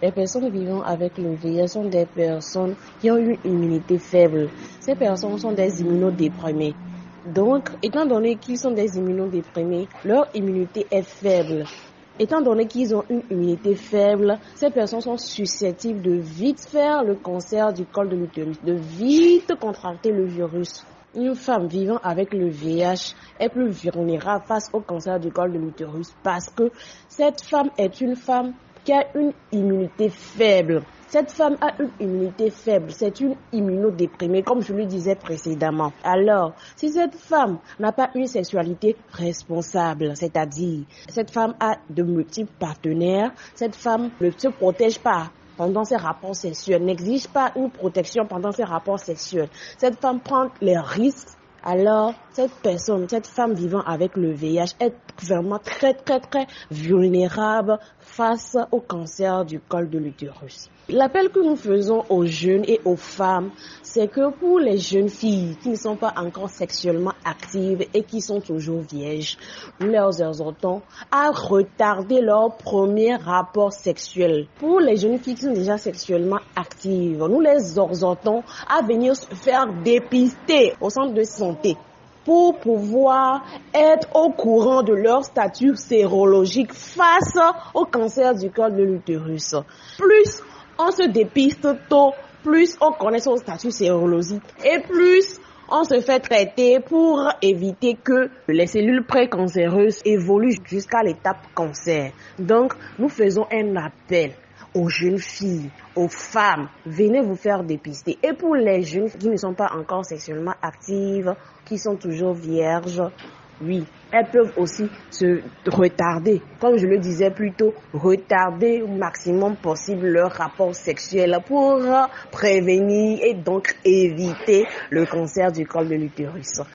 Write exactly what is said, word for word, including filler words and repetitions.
Les personnes vivant avec le V I H sont des personnes qui ont une immunité faible. Ces personnes sont des immunodéprimés. Donc, étant donné qu'ils sont des immunodéprimés, leur immunité est faible. Étant donné qu'ils ont une immunité faible, ces personnes sont susceptibles de vite faire le cancer du col de l'utérus, de vite contracter le virus. Une femme vivant avec le V I H est plus vulnérable face au cancer du col de l'utérus parce que cette femme est une femme qui a une immunité faible. Cette femme a une immunité faible, c'est une immunodéprimée, comme je le disais précédemment. Alors, si cette femme n'a pas une sexualité responsable, c'est-à-dire cette femme a de multiples partenaires, cette femme ne se protège pas pendant ses rapports sexuels, n'exige pas une protection pendant ses rapports sexuels, cette femme prend les risques, alors cette personne, cette femme vivant avec le V I H est vraiment très très très vulnérable face au cancer du col de l'utérus. L'appel que nous faisons aux jeunes et aux femmes, c'est que pour les jeunes filles qui ne sont pas encore sexuellement actives et qui sont toujours vierges, nous les exhortons à retarder leur premier rapport sexuel. Pour les jeunes filles qui sont déjà sexuellement actives, nous les exhortons à venir se faire dépister au centre de santé pour pouvoir être au courant de leur statut sérologique face au cancer du col de l'utérus. Plus on se dépiste tôt, plus on connaît son statut sérologique et plus on se fait traiter pour éviter que les cellules précancéreuses évoluent jusqu'à l'étape cancer. Donc, nous faisons un appel aux jeunes filles, aux femmes, venez vous faire dépister. Et pour les jeunes qui ne sont pas encore sexuellement actives, qui sont toujours vierges, oui, elles peuvent aussi se retarder, comme je le disais plus tôt, retarder au maximum possible leur rapport sexuel pour prévenir et donc éviter le cancer du col de l'utérus.